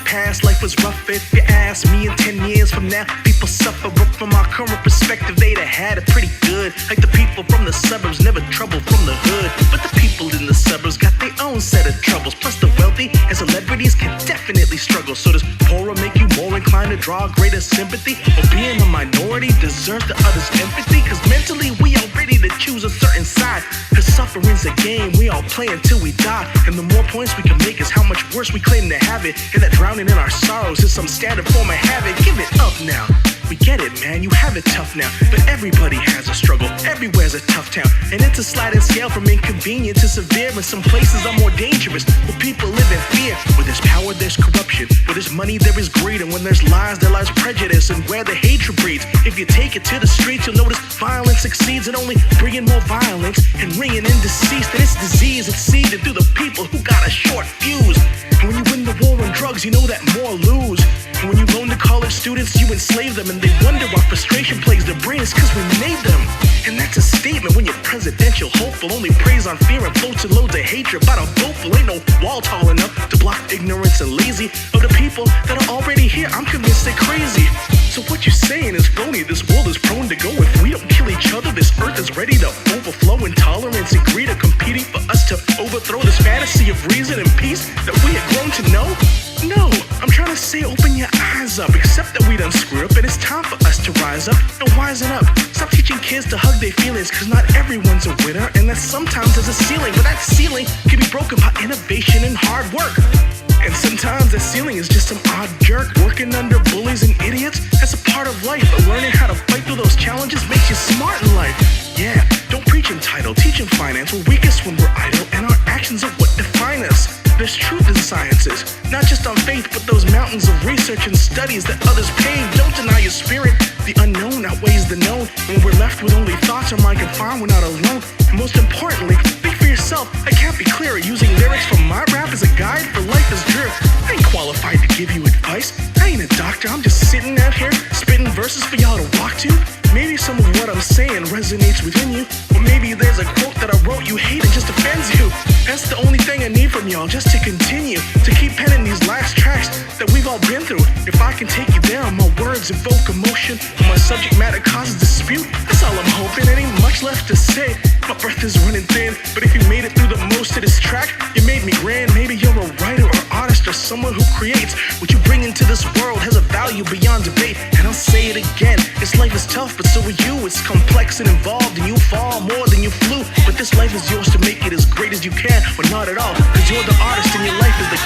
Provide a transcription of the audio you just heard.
past life was rough. If you ask me, in 10 years from now, people suffer. But from our current perspective, they'd have had it pretty good. Like the people from the suburbs, never trouble from the hood. But the people in the suburbs got their own set of troubles. Plus the wealthy and celebrities can definitely struggle. So does poorer make you more inclined to draw greater sympathy? Or being a minority deserves the others' empathy? Cause mentally we are ready to choose a certain side. Cause suffering's a game we all play until we die. And the more points we can make is how much worse we claim to have it. And that drowning in our sorrows is some standard form of habit. Give it up now. We get it, man, you have it tough now. But everybody has a struggle, everywhere's a tough town. And it's a sliding scale from inconvenient to severe. And some places are more dangerous, where people live in fear. Where there's power, there's corruption. Where there's money, there is greed. And when there's lies, there lies prejudice. And where the hatred breeds. If you take it to the streets, you'll notice violence succeeds in only bringing more violence and ringing in deceased. And it's disease, it's seeded through the people who got a short fuse. And when you win the war on drugs, you know that more lose. And when you loan to college students, you enslave them. And they wonder why frustration plagues their brains, cause we made them. And that's a statement when you're presidential hopeful. Only preys on fear and floats in loads of hatred. But I'm hopeful, ain't no wall tall enough to block ignorance and lazy. Of the people that are already here, I'm convinced they're crazy. So what you're saying is phony, this world is prone to go. If we don't kill each other, this earth is ready to overflow. Intolerance and greed are competing for us to overthrow this fantasy of reason and peace that we had grown to know. No, I'm trying to say open your eyes up. Accept that we done screwed up and it's time for us to rise up and wisen up. Stop teaching kids to hug their feelings, cause not everyone's a winner. And that sometimes there's a ceiling, but that ceiling can be broken by innovation and hard work. And sometimes that ceiling is just some odd jerk working under bullies and idiots. That's a part of life, but learning how to fight through those challenges makes you smart in life. Yeah, don't preach entitled, teach in finance. We're weakest when we're idle, and our actions are what define us. There's truth in sciences, not just on faith, but those mountains of research and studies that others pave. Don't deny your spirit, the unknown outweighs the known. When we're left with only thoughts our mind can find, we're not alone. And most importantly, think for yourself. I can't be clearer, using lyrics from my rap as a guide for life is drear. I ain't qualified to give you advice, I ain't a doctor, I'm just sitting out here spitting verses for y'all to walk to. Maybe some of what I'm saying resonates within you, or maybe there's a quote that I wrote you hate and just offends you. That's the only thing I need from y'all, just to continue to keep penning these last tracks that we've all been through. If I can take you there, my words evoke emotion, my subject matter causes dispute. That's all I'm hoping, there ain't much left to say. My breath is running thin, but if you made it through the most of this track, you made me grand. Maybe you're a writer or artist or someone who creates. What you bring into this world has a value beyond debate. And I'll say it again, this life is tough, but so are you. It's complex and involved, and you fall more than you flew. But this life is yours to make it as great as you can, or not at all, cause you're the artist and your life is the